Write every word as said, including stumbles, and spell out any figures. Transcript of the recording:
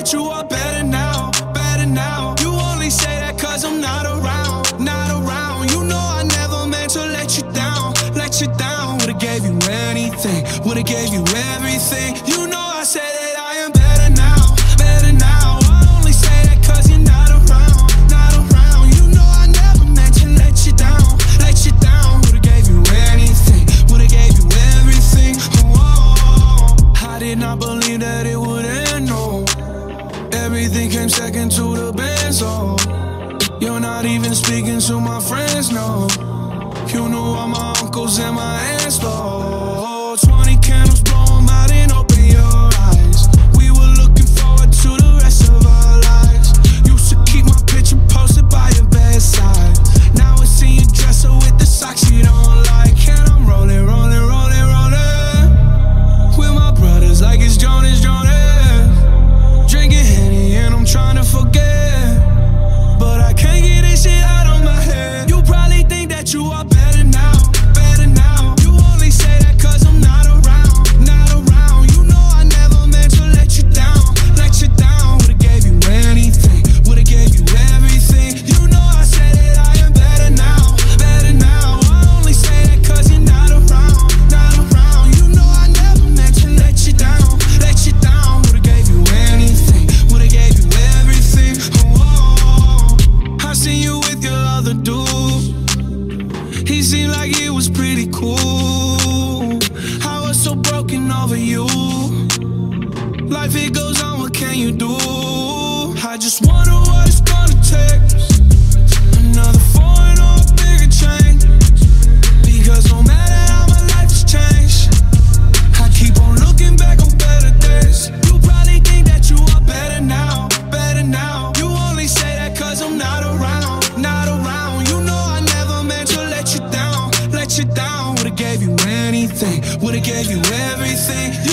that you are better now, better now. You only say that cause I'm not around, not around. You know I never meant to let you down, let you down. Would've gave you anything, would've gave you everything. You know I said that I am better now, better now. I only say that cause you're not around, not around. You know I never meant to let you down, let you down. Would've gave you anything, would've gave you everything. Oh, I did not believe that it would end, no. Everything came second to the Benz, oh. You're not even speaking to my friends, no. You knew all my uncles and my aunts, though. Twenty candles, blow 'em out and open your eyes. We were looking forward to the rest of our lives. Used to keep my picture posted by your bedside. Now I see you dresser with the socks you don't like. And I'm rolling, rolling, rolling, rolling with my brothers like it's Jonas, Jonas. Drinking Henny and I'm trying to forget, but I can't get this shit out of my head. You probably think that you are better now, better now. You only say that cause I'm not around, not around. You know I never meant to let you down, let you down. Would've gave you anything, would've gave you everything. You know I said that I am better now, better now. I only say that cause you're not around, not around. You know I never meant to let you down, let you down. Would've gave you anything, would've gave you everything. Oh, I seen you with your other dude. He seemed like it was pretty cool. I was so broken over you. Life it goes on, what can you do? I just wonder what it's gonna take. Another foreign or a bigger change. Because no matter how my life has changed, I keep on looking back on better days. You probably think that you are better now, better now. You only say that cause I'm not around, not around. You know I never meant to let you down, let you down. Would've gave you anything, would've gave you everything.